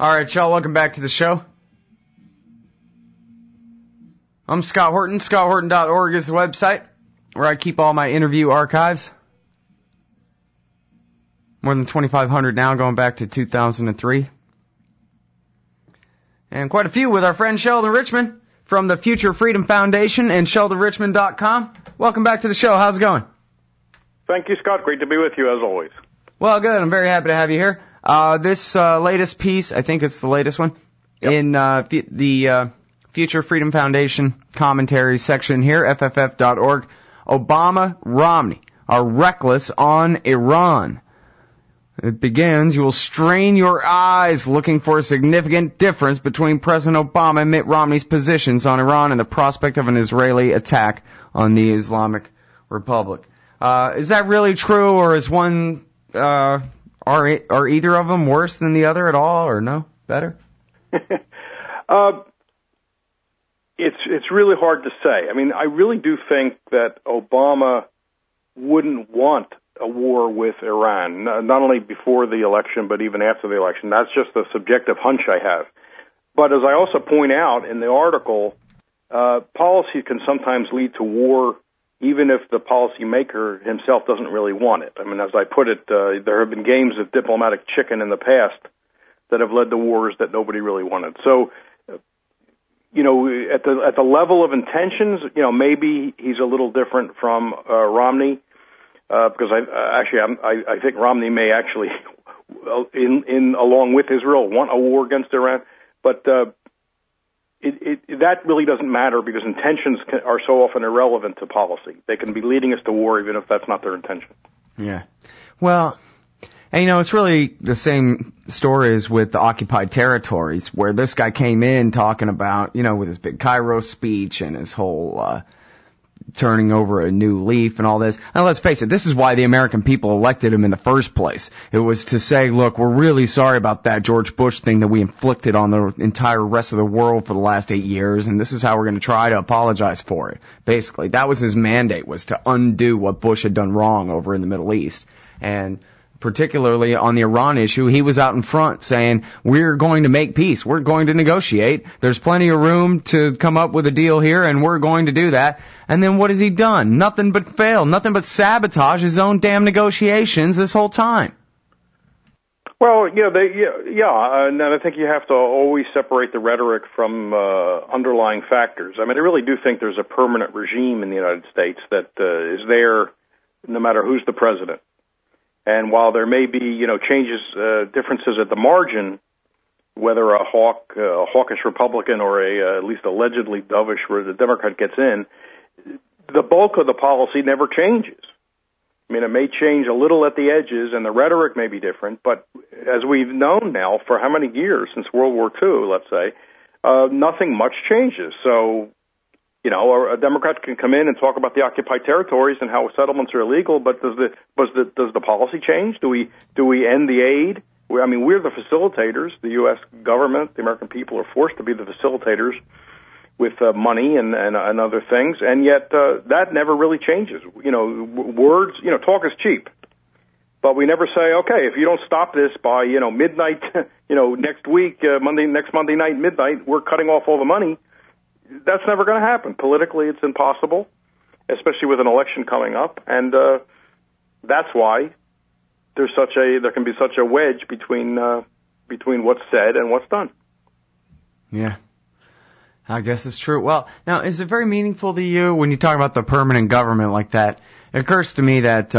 All right, y'all, welcome back to the show. I'm Scott Horton. ScottHorton.org is the website where I keep all my interview archives. More than 2,500 now, going back to 2003. And quite a few with our friend Sheldon Richman from the Future Freedom Foundation and SheldonRichman.com. Welcome back to the show. How's it going? Thank you, Scott. Great to be with you, as always. Well, good. I'm very happy to have you here. This latest piece, I think it's the latest one, yep. In the Future Freedom Foundation commentary section here, FFF.org. Obama, Romney are reckless on Iran. It begins, you will strain your eyes looking for a significant difference between President Obama and Mitt Romney's positions on Iran and the prospect of an Israeli attack on the Islamic Republic. Is that really true, or is one, are either of them worse than the other at all, or no? Better? It's really hard to say. I mean, I really do think that Obama wouldn't want a war with Iran, not only before the election, but even after the election. That's just a subjective hunch I have. But as I also point out in the article, policy can sometimes lead to war even if the policymaker himself doesn't really want it. I mean, as I put it, there have been games of diplomatic chicken in the past that have led to wars that nobody really wanted. So, you know, at the level of intentions, you know, maybe he's a little different from Romney. Because I think Romney may actually, along with Israel, want a war against Iran, but that really doesn't matter because intentions are so often irrelevant to policy. They can be leading us to war even if that's not their intention. Yeah. Well, and, you know, it's really the same story as with the occupied territories, where this guy came in talking about, you know, with his big Cairo speech and his whole turning over a new leaf and all this. And let's face it, this is why the American people elected him in the first place. It was to say, look, we're really sorry about that George Bush thing that we inflicted on the entire rest of the world for the last 8 years, and this is how we're going to try to apologize for it. Basically, that was his mandate, was to undo what Bush had done wrong over in the Middle East. And particularly on the Iran issue, he was out in front saying, we're going to make peace. We're going to negotiate. There's plenty of room to come up with a deal here, and we're going to do that. And then what has he done? Nothing but fail. Nothing but sabotage his own damn negotiations this whole time. Well, and I think you have to always separate the rhetoric from underlying factors. I mean, I really do think there's a permanent regime in the United States that is there no matter who's the president. And while there may be, you know, changes, differences at the margin, whether a hawkish Republican or at least allegedly dovish where the Democrat gets in, the bulk of the policy never changes. I mean, it may change a little at the edges, and the rhetoric may be different, but as we've known now for how many years, since World War II, let's say, nothing much changes. So, you know, a Democrat can come in and talk about the occupied territories and how settlements are illegal, but does the policy change? Do we end the aid? I mean, we're the facilitators. The U.S. government, the American people, are forced to be the facilitators with money and other things, and yet that never really changes. You know, words, you know, talk is cheap, but we never say, okay, if you don't stop this by, you know, midnight, you know, next week, next Monday night, midnight, we're cutting off all the money. That's never going to happen. Politically, it's impossible, especially with an election coming up, and that's why there can be such a wedge between what's said and what's done. Yeah. I guess it's true. Well, now, is it very meaningful to you when you talk about the permanent government like that? It occurs to me that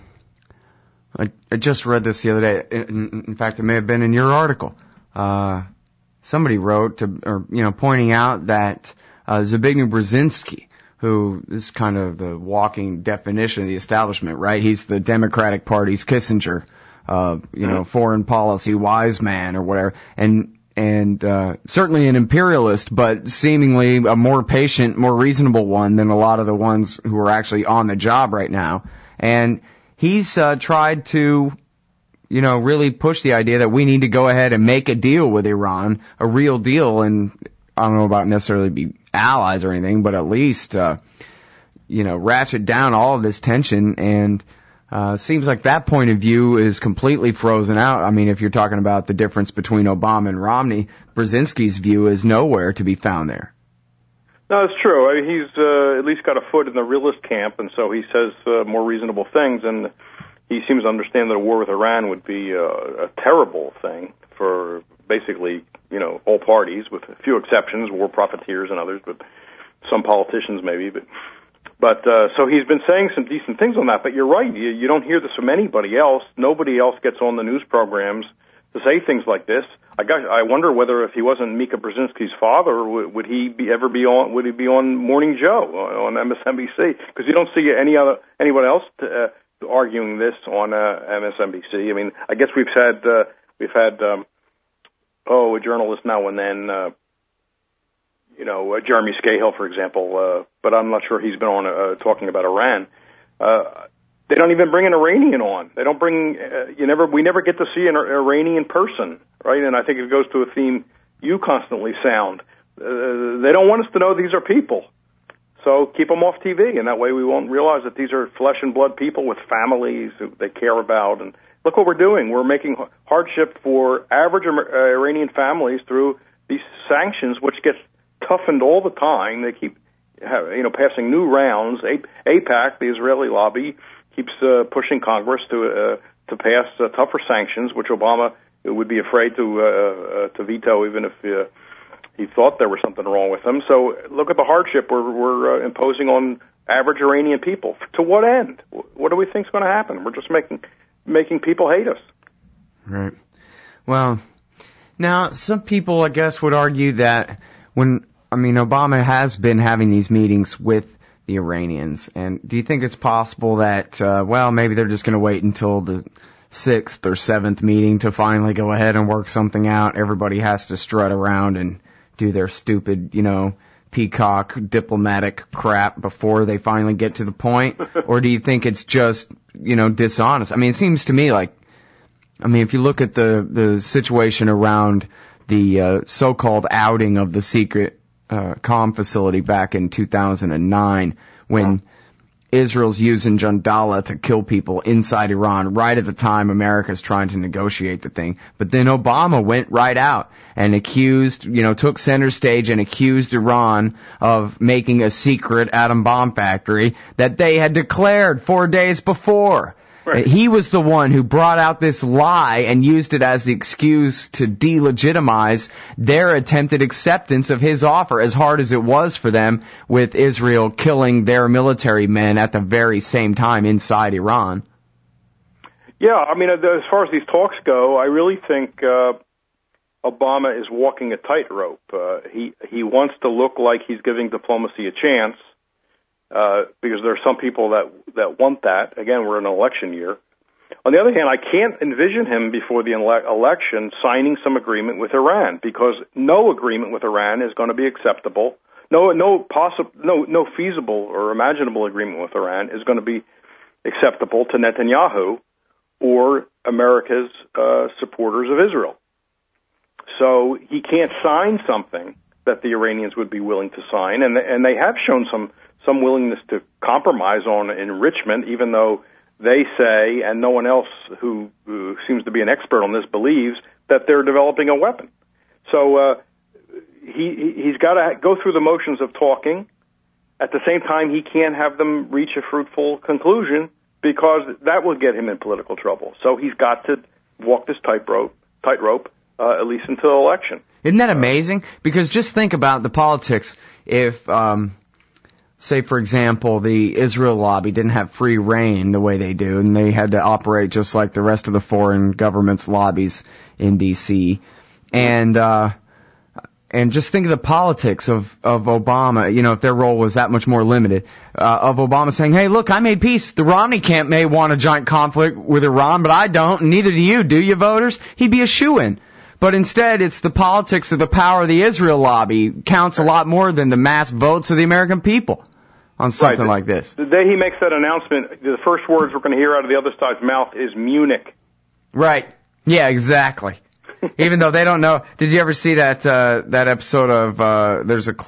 I just read this the other day. In fact, it may have been in your article. Somebody wrote, pointing out that Zbigniew Brzezinski, who is kind of the walking definition of the establishment, right? He's the Democratic Party's Kissinger, foreign policy wise man or whatever, and certainly an imperialist, but seemingly a more patient, more reasonable one than a lot of the ones who are actually on the job right now. And he's tried to, really push the idea that we need to go ahead and make a deal with Iran, a real deal, and I don't know about necessarily be allies or anything, but at least, ratchet down all of this tension and Seems like that point of view is completely frozen out. I mean, if you're talking about the difference between Obama and Romney, Brzezinski's view is nowhere to be found there. No, it's true. I mean, he's at least got a foot in the realist camp, and so he says more reasonable things, and he seems to understand that a war with Iran would be a terrible thing for basically, all parties, with a few exceptions, war profiteers and others, but some politicians maybe. But so he's been saying some decent things on that. But you're right. You don't hear this from anybody else. Nobody else gets on the news programs to say things like this. I wonder whether if he wasn't Mika Brzezinski's father, would he be on Morning Joe on MSNBC? Because you don't see anyone else arguing this on MSNBC. I mean, I guess we've had a journalist now and then. Jeremy Scahill, for example, but I'm not sure he's been on talking about Iran. They don't even bring an Iranian on. They don't bring. We never get to see an Iranian person, right? And I think it goes to a theme you constantly sound. They don't want us to know these are people. So keep them off TV, and that way we won't realize that these are flesh and blood people with families who they care about. And look what we're doing. We're making hardship for average Iranian families through these sanctions, which get toughened all the time. They keep, passing new rounds. AIPAC, the Israeli lobby, keeps pushing Congress to pass tougher sanctions, which Obama would be afraid to veto, even if he thought there was something wrong with them. So look at the hardship we're imposing on average Iranian people. To what end? What do we think is going to happen? We're just making people hate us. Right. Well, now some people, I guess, would argue that Obama has been having these meetings with the Iranians, and do you think it's possible that, maybe they're just going to wait until the 6th or 7th meeting to finally go ahead and work something out? Everybody has to strut around and do their stupid, peacock diplomatic crap before they finally get to the point? Or do you think it's just, dishonest? I mean, it seems to me like, if you look at the situation around the so-called outing of the secret comm facility back in 2009, when Israel's using Jandala to kill people inside Iran right at the time America's trying to negotiate the thing. But then Obama went right out and took center stage and accused Iran of making a secret atom bomb factory that they had declared 4 days before. Right. He was the one who brought out this lie and used it as the excuse to delegitimize their attempted acceptance of his offer, as hard as it was for them, with Israel killing their military men at the very same time inside Iran. Yeah, as far as these talks go, I really think Obama is walking a tightrope. He wants to look like he's giving diplomacy a chance, because there are some people that want that. Again, we're in an election year. On the other hand, I can't envision him before the election signing some agreement with Iran, because no agreement with Iran is going to be acceptable. No feasible or imaginable agreement with Iran is going to be acceptable to Netanyahu or America's supporters of Israel. So he can't sign something that the Iranians would be willing to sign, and they have shown some willingness to compromise on enrichment, even though they say, and no one else who seems to be an expert on this believes, that they're developing a weapon. So he's got to go through the motions of talking. At the same time, he can't have them reach a fruitful conclusion, because that will get him in political trouble. So he's got to walk this tightrope, at least until election. Isn't that amazing? Because just think about the politics. If say, for example, the Israel lobby didn't have free reign the way they do, and they had to operate just like the rest of the foreign governments' lobbies in D.C. And just think of the politics of Obama, if their role was that much more limited, of Obama saying, hey, look, I made peace. The Romney camp may want a giant conflict with Iran, but I don't, and neither do you, voters? He'd be a shoo-in. But instead, it's the politics of the power of the Israel lobby counts a lot more than the mass votes of the American people on something like this. The day he makes that announcement, the first words we're going to hear out of the other side's mouth is Munich. Right. Yeah, exactly. Even though they don't know. Did you ever see that episode of, there's a clip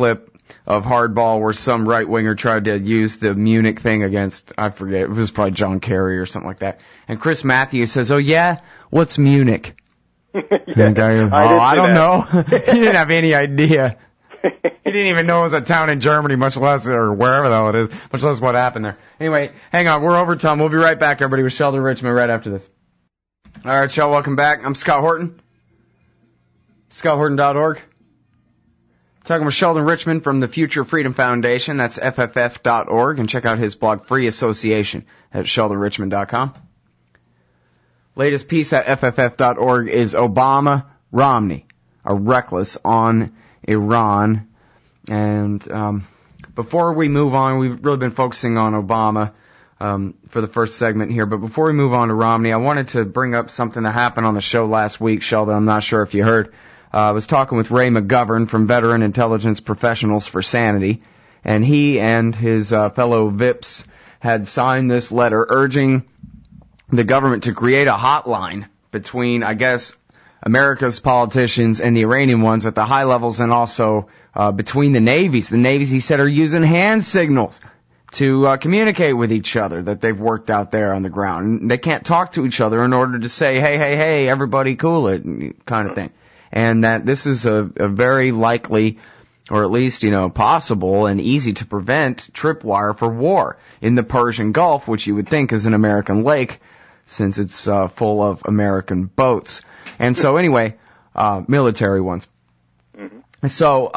Hardball where some right-winger tried to use the Munich thing against, I forget, it was probably John Kerry or something like that. And Chris Matthews says, oh yeah, what's Munich? Yeah, and the guy goes, I don't know. He didn't have any idea. He didn't even know it was a town in Germany, much less, or wherever the hell it is, much less what happened there. Anyway, hang on, we're over time. We'll be right back, everybody, with Sheldon Richman right after this. All right, Shel, welcome back. I'm Scott Horton. ScottHorton.org. Talking with Sheldon Richman from the Future Freedom Foundation. That's FFF.org. And check out his blog, Free Association, at SheldonRichman.com. Latest piece at FFF.org is Obama, Romney are reckless on Iran. And before we move on, we've really been focusing on Obama for the first segment here. But before we move on to Romney, I wanted to bring up something that happened on the show last week, Sheldon. I'm not sure if you heard. I was talking with Ray McGovern from Veteran Intelligence Professionals for Sanity, and he and his fellow VIPs had signed this letter urging the government to create a hotline between, I guess, America's politicians and the Iranian ones at the high levels, and also between the navies. The navies, he said, are using hand signals to communicate with each other that they've worked out there on the ground. And they can't talk to each other in order to say, hey, everybody cool it, kind of thing. And that this is a very likely, or at least, possible and easy to prevent tripwire for war in the Persian Gulf, which you would think is an American lake since it's full of American boats. And so anyway, military ones. Mm-hmm. So,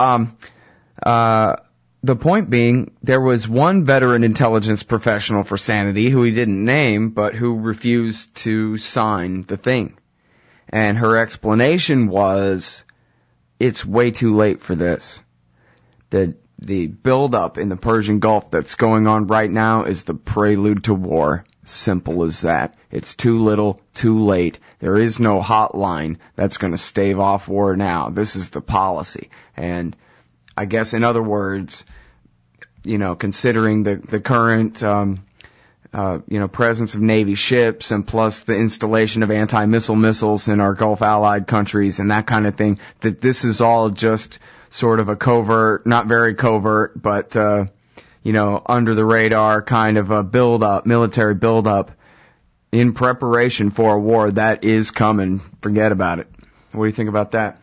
the point being, there was one veteran intelligence professional for Sanity who he didn't name, but who refused to sign the thing. And her explanation was, it's way too late for this. The build-up in the Persian Gulf that's going on right now is the prelude to war. Simple as that. It's too little, too late. There is no hotline that's going to stave off war now. This is the policy. And I guess, in other words, considering the current presence of Navy ships, and plus the installation of anti-missile missiles in our Gulf allied countries and that kind of thing, that this is all just sort of a covert, not very covert, but, under the radar kind of a build-up, military build-up in preparation for a war that is coming. Forget about it. What do you think about that?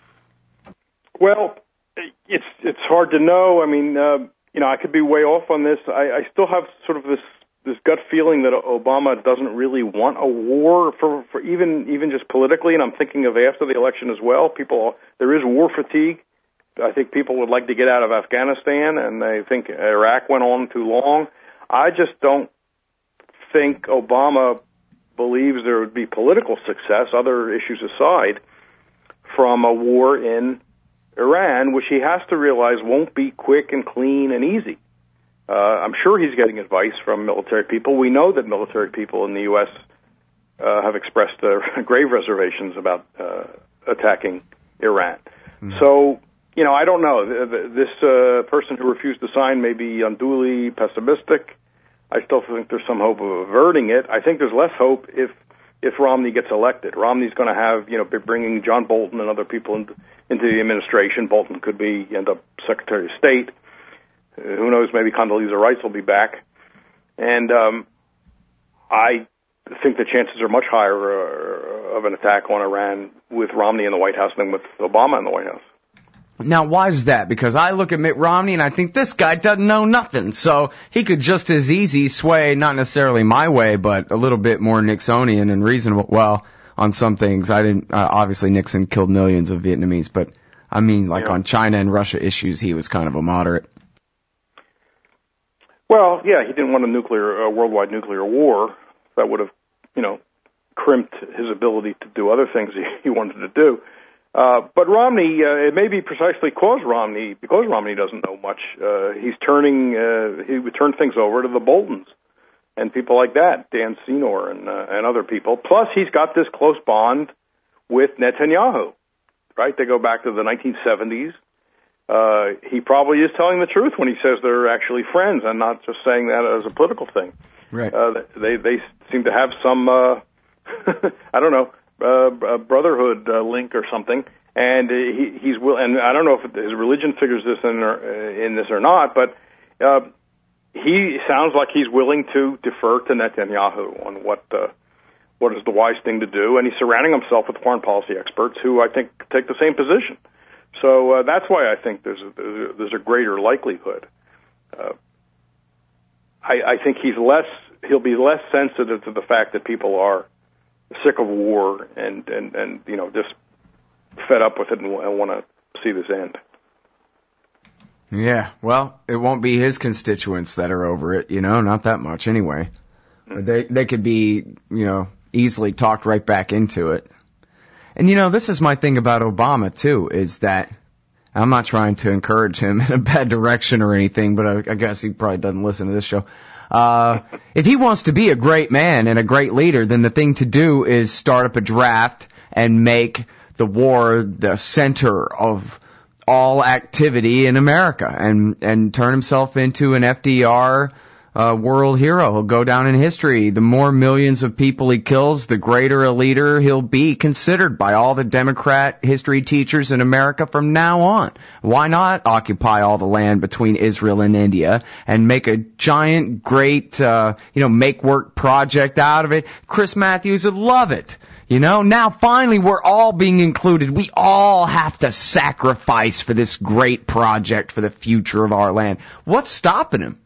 Well, it's hard to know. I mean, I could be way off on this. I still have sort of this gut feeling that Obama doesn't really want a war for even just politically, and I'm thinking of after the election as well. There is war fatigue. I think people would like to get out of Afghanistan, and they think Iraq went on too long. I just don't think Obama believes there would be political success, other issues aside, from a war in Iran, which he has to realize won't be quick and clean and easy. I'm sure he's getting advice from military people. We know that military people in the U.S. Have expressed grave reservations about attacking Iran. Mm-hmm. So, I don't know. This person who refused to sign may be unduly pessimistic. I still think there's some hope of averting it. I think there's less hope if Romney gets elected. Romney's going to have, be bringing John Bolton and other people into the administration. Bolton could end up Secretary of State. Who knows, maybe Condoleezza Rice will be back. And I think the chances are much higher of an attack on Iran with Romney in the White House than with Obama in the White House. Now, why is that? Because I look at Mitt Romney and I think this guy doesn't know nothing. So he could just as easy sway, not necessarily my way, but a little bit more Nixonian and reasonable. Well, on some things, obviously Nixon killed millions of Vietnamese, but I mean, on China and Russia issues, he was kind of a moderate. Well, yeah, he didn't want a worldwide nuclear war. That would have, crimped his ability to do other things he wanted to do. But Romney, it may be precisely because Romney doesn't know much. He would turn things over to the Boltons and people like that, Dan Senor and other people. Plus, he's got this close bond with Netanyahu, right? They go back to the 1970s. He probably is telling the truth when he says they're actually friends and not just saying that as a political thing. Right. They seem to have some, I don't know, brotherhood link or something. and he's will. And I don't know if his religion figures this in this or not, but he sounds like he's willing to defer to Netanyahu on what is the wise thing to do, and he's surrounding himself with foreign policy experts who I think take the same position. So that's why I think there's a greater likelihood. I think he'll be less sensitive to the fact that people are sick of war and just fed up with it and want to see this end. Yeah, well, it won't be his constituents that are over it, not that much anyway. They could be, easily talked right back into it. And this is my thing about Obama too, is that I'm not trying to encourage him in a bad direction or anything, but I guess he probably doesn't listen to this show. If he wants to be a great man and a great leader, then the thing to do is start up a draft and make the war the center of all activity in America and turn himself into an FDR world hero. He'll go down in history. The more millions of people he kills, the greater a leader he'll be considered by all the Democrat history teachers in America from now on. Why not occupy all the land between Israel and India and make a giant, great, make work project out of it? Chris Matthews would love it. Now finally we're all being included. We all have to sacrifice for this great project for the future of our land. What's stopping him?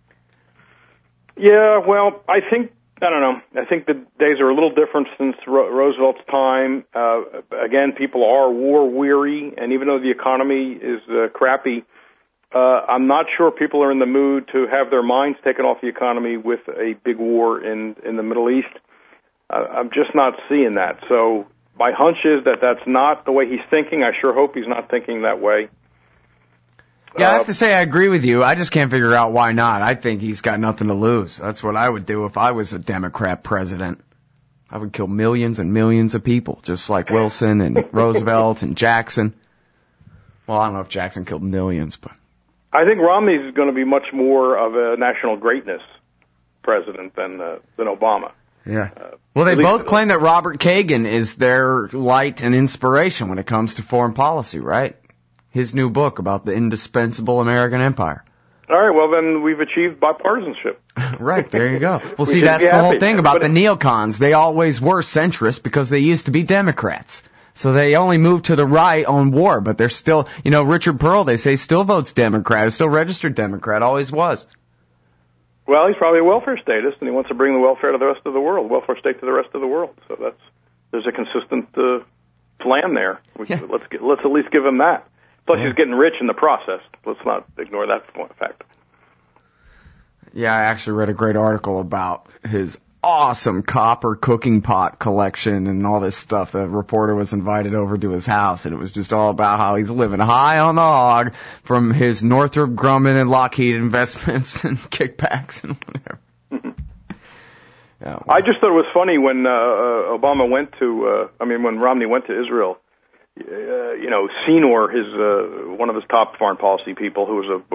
Yeah, well, I don't know. I think the days are a little different since Roosevelt's time. Again, people are war weary, and even though the economy is crappy, I'm not sure people are in the mood to have their minds taken off the economy with a big war in the Middle East. I'm just not seeing that. So my hunch is that that's not the way he's thinking. I sure hope he's not thinking that way. Yeah, I have to say I agree with you. I just can't figure out why not. I think he's got nothing to lose. That's what I would do if I was a Democrat president. I would kill millions and millions of people, just like Wilson and Roosevelt and Jackson. Well, I don't know if Jackson killed millions, but I think Romney's going to be much more of a national greatness president than Obama. Yeah. Well, they both claim that Robert Kagan is their light and inspiration when it comes to foreign policy, right? His new book about the indispensable American empire. All right, well, then we've achieved bipartisanship. Right, there you go. Well, see, that's the whole thing about the neocons. They always were centrist because they used to be Democrats. So they only moved to the right on war, but they're still, Richard Pearl, they say, still votes Democrat, is still registered Democrat, always was. Well, he's probably a welfare statist, and he wants to bring the welfare to the rest of the world, welfare state to the rest of the world. So there's a consistent plan there. Yeah. Let's at least give him that. Plus, he's getting rich in the process. Let's not ignore that fact. Yeah, I actually read a great article about his awesome copper cooking pot collection and all this stuff. The reporter was invited over to his house, and it was just all about how he's living high on the hog from his Northrop Grumman and Lockheed investments and kickbacks and whatever. Yeah, well. I just thought it was funny when Obama went to, when Romney went to Israel. Senor, one of his top foreign policy people, who was a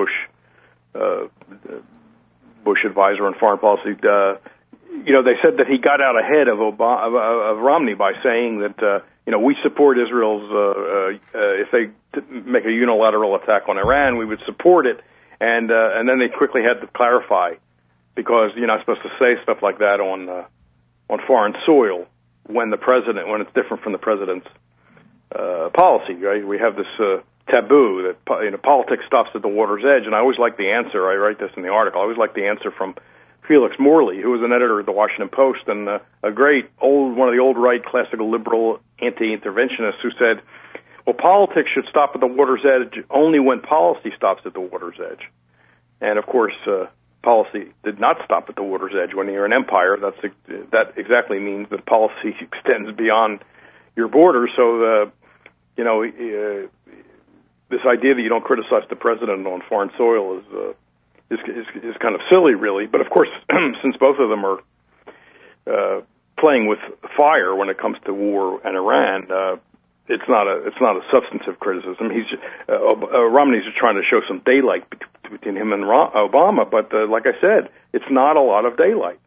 Bush advisor on foreign policy, they said that he got out ahead of Romney by saying that we support Israel's if they make a unilateral attack on Iran, we would support it, and then they quickly had to clarify because you're not supposed to say stuff like that on foreign soil when it's different from the president's policy, right? We have this taboo that politics stops at the water's edge, and I always like the answer. I write this in the article. I always like the answer from Felix Morley, who was an editor of the Washington Post and one of the old right classical liberal anti-interventionists who said, well, politics should stop at the water's edge only when policy stops at the water's edge. And of course, policy did not stop at the water's edge. When you're an empire, that exactly means that policy extends beyond your borders. So this idea that you don't criticize the president on foreign soil is kind of silly, really. But of course, since both of them are playing with fire when it comes to war and Iran, it's not a substantive criticism. Romney's just trying to show some daylight between him and Obama. But like I said, it's not a lot of daylight.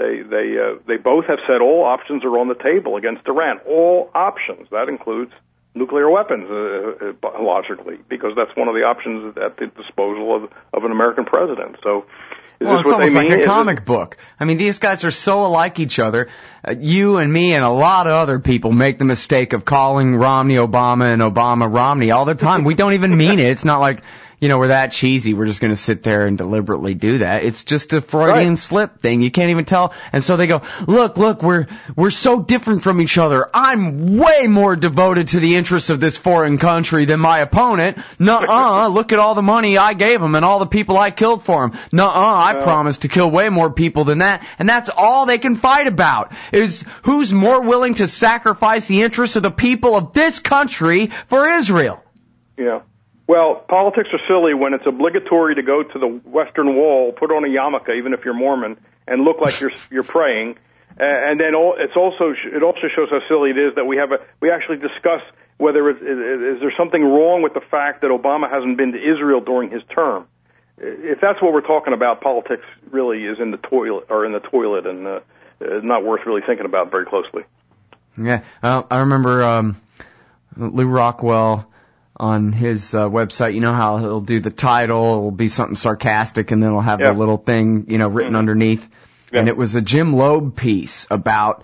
They both have said all options are on the table against Iran. All options. That includes nuclear weapons, logically, because that's one of the options at the disposal of an American president. So, well, it's almost like a comic book. I mean, these guys are so alike each other. You and me and a lot of other people make the mistake of calling Romney Obama and Obama Romney all the time. We don't even mean it. It's not like, you know, we're that cheesy. We're just going to sit there and deliberately do that. It's just a Freudian slip thing. You can't even tell. And so they go, look, we're so different from each other. I'm way more devoted to the interests of this foreign country than my opponent. Nuh-uh. Look at all the money I gave him and all the people I killed for him. Nuh-uh. I promised to kill way more people than that. And that's all they can fight about, is who's more willing to sacrifice the interests of the people of this country for Israel. Yeah. Well, politics are silly when it's obligatory to go to the Western Wall, put on a yarmulke, even if you're Mormon, and look like you're praying. And then it also shows how silly it is that we actually discuss whether is there something wrong with the fact that Obama hasn't been to Israel during his term. If that's what we're talking about, politics really is in the toilet, and not worth really thinking about very closely. Yeah, I remember Lou Rockwell. On his website, you know how he'll do the title, it'll be something sarcastic, and then it'll have the little thing, you know, written underneath. Yeah. And it was a Jim Loeb piece about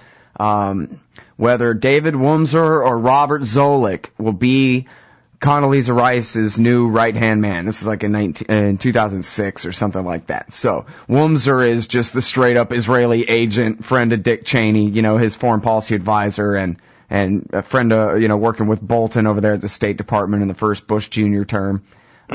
whether David Wurmser or Robert Zoellick will be Condoleezza Rice's new right-hand man. This is like in 2006 or something like that. So Wurmser is just the straight-up Israeli agent, friend of Dick Cheney, you know, his foreign policy advisor, and a friend of, you know, working with Bolton over there at the State Department in the first Bush Jr. term.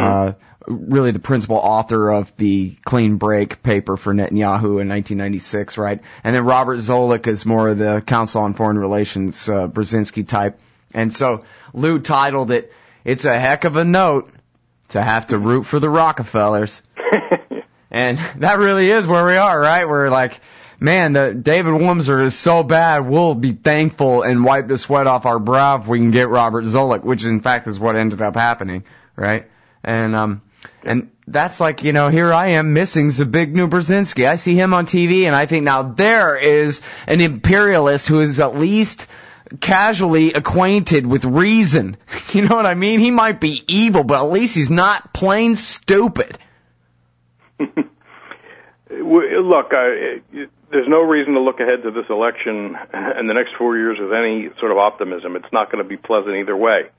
Really the principal author of the Clean Break paper for Netanyahu in 1996, right? And then Robert Zoellick is more of the Council on Foreign Relations, Brzezinski type. And so Lou titled it, "It's a heck of a note to have to root for the Rockefellers." And that really is where we are, right? We're like, man, David Wurmser is so bad, we'll be thankful and wipe the sweat off our brow if we can get Robert Zoellick, which in fact is what ended up happening, right? And that's like, you know, here I am missing Zbigniew Brzezinski. I see him on TV and I think, now there is an imperialist who is at least casually acquainted with reason. You know what I mean? He might be evil, but at least he's not plain stupid. Look, there's no reason to look ahead to this election and the next 4 years with any sort of optimism. It's not going to be pleasant either way.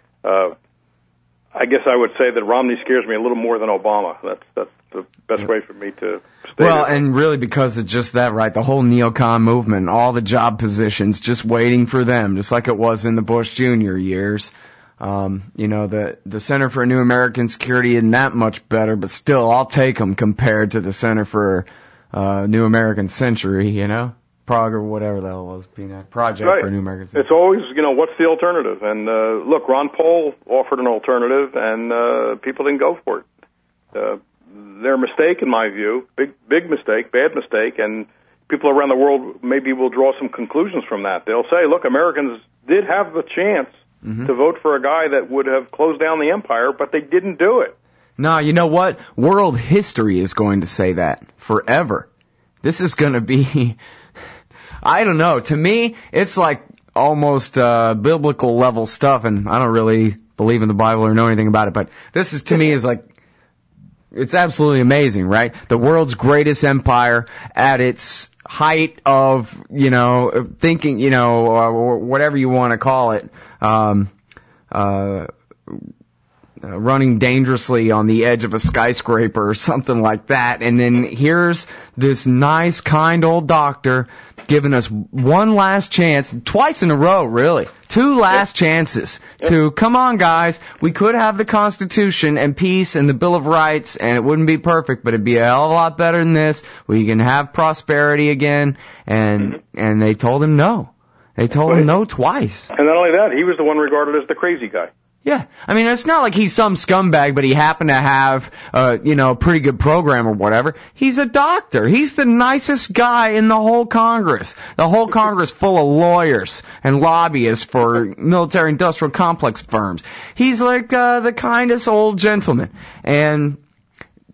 I guess I would say that Romney scares me a little more than Obama. That's the best way for me to stay. Well, and really because of just that, right? The whole neocon movement, all the job positions, just waiting for them, just like it was in the Bush Jr. years. You know, the Center for New American Security isn't that much better, but still, I'll take them compared to the Center for New American Century, you know? PROG or whatever the hell it was, Project right. for New American Century. It's always, you know, what's the alternative? And look, Ron Paul offered an alternative, and people didn't go for it. Their mistake, in my view, big mistake, bad mistake, and people around the world maybe will draw some conclusions from that. They'll say, look, Americans did have the chance to vote for a guy that would have closed down the empire, but they didn't do it. No, you know what? World history is going to say that forever. This is going to be, I don't know. To me, it's like almost biblical level stuff, and I don't really believe in the Bible or know anything about it, but this is, to me, is like, it's absolutely amazing, right? The world's greatest empire at its height of, you know, thinking, you know, or whatever you want to call it, running dangerously on the edge of a skyscraper or something like that. And then here's this nice, kind old doctor giving us one last chance, twice in a row, really. Two last chances to, come on, guys, we could have the Constitution and peace and the Bill of Rights, and it wouldn't be perfect, but it'd be a hell of a lot better than this. We can have prosperity again. And they told him no. They told him no twice. And not only that, he was the one regarded as the crazy guy. Yeah. I mean, it's not like he's some scumbag, but he happened to have, you know, a pretty good program or whatever. He's a doctor. He's the nicest guy in the whole Congress. The whole Congress full of lawyers and lobbyists for military-industrial complex firms. He's like, the kindest old gentleman. And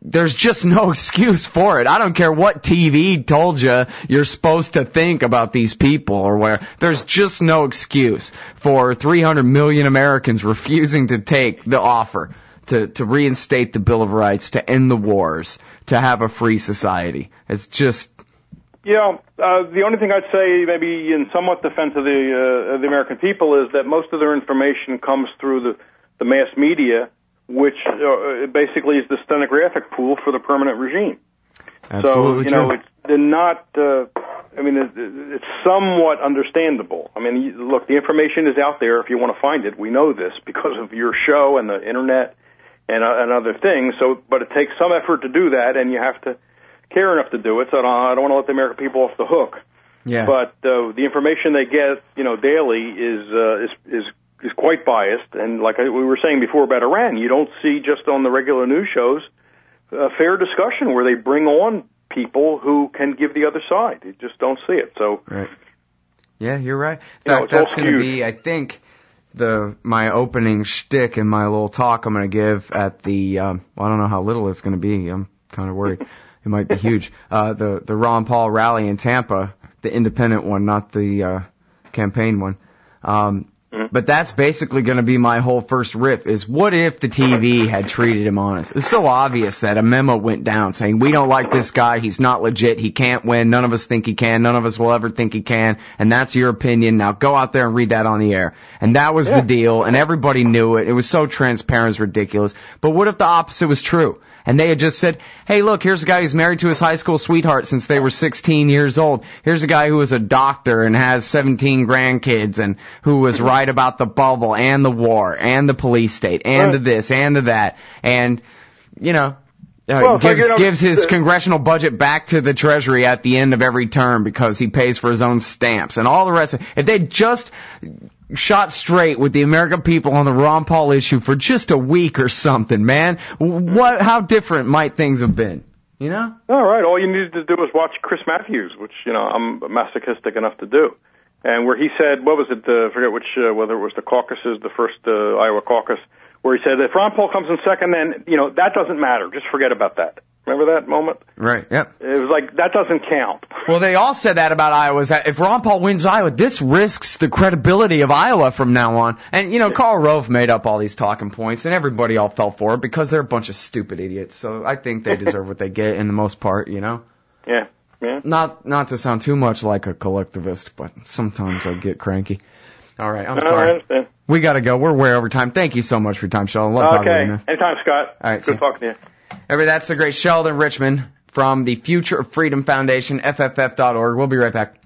there's just no excuse for it. I don't care what TV told you you're supposed to think about these people or where. There's just no excuse for 300 million Americans refusing to take the offer to reinstate the Bill of Rights, to end the wars, to have a free society. It's just... Yeah, the only thing I'd say, maybe in somewhat defense of the American people, is that most of their information comes through the mass media, which basically is the stenographic pool for the permanent regime. Absolutely so, true. they're not, it's somewhat understandable. I mean, look, the information is out there if you want to find it. We know this because of your show and the internet and other things. So, but it takes some effort to do that, and you have to care enough to do it. So I don't want to let the American people off the hook. Yeah. But the information they get, daily is quite biased. And like we were saying before about Iran, you don't see just on the regular news shows a fair discussion where they bring on people who can give the other side. You just don't see it. So. Right. Yeah, you're right. In fact, that's going to be, I think, my opening shtick in my little talk I'm going to give at the, I don't know how little it's going to be. I'm kind of worried. It might be huge. The Ron Paul rally in Tampa, the independent one, not the campaign one. But that's basically going to be my whole first riff, is what if the TV had treated him honest? It's so obvious that a memo went down saying, we don't like this guy, he's not legit, he can't win, none of us think he can, none of us will ever think he can, and that's your opinion, now go out there and read that on the air. And that was the deal, and everybody knew it. It was so transparent, it's ridiculous. But what if the opposite was true? And they had just said, hey, look, here's a guy who's married to his high school sweetheart since they were 16 years old. Here's a guy who was a doctor and has 17 grandkids and who was right about the bubble and the war and the police state and the this and the that. And, gives his congressional budget back to the Treasury at the end of every term because he pays for his own stamps and all the rest. If they just shot straight with the American people on the Ron Paul issue for just a week or something, man, how different might things have been? You know? All right. All you needed to do was watch Chris Matthews, which, I'm masochistic enough to do. And where he said, what was it, I forget which, whether it was the caucuses, the first Iowa caucus, where he said, if Ron Paul comes in second, then, that doesn't matter. Just forget about that. Remember that moment? Right, yep. It was like, that doesn't count. Well, they all said that about Iowa, is that if Ron Paul wins Iowa, this risks the credibility of Iowa from now on. And, Karl Rove made up all these talking points, and everybody all fell for it because they're a bunch of stupid idiots. So I think they deserve what they get in the most part, Yeah. Yeah. Not to sound too much like a collectivist, but sometimes I get cranky. All right, I'm sorry. I understand. We got to go. We're way over time. Thank you so much for your time, Sheldon. Love talking to you, man. Anytime, Scott. All right, good talking to you. That's the great Sheldon Richman from the Future of Freedom Foundation, FFF.org. We'll be right back.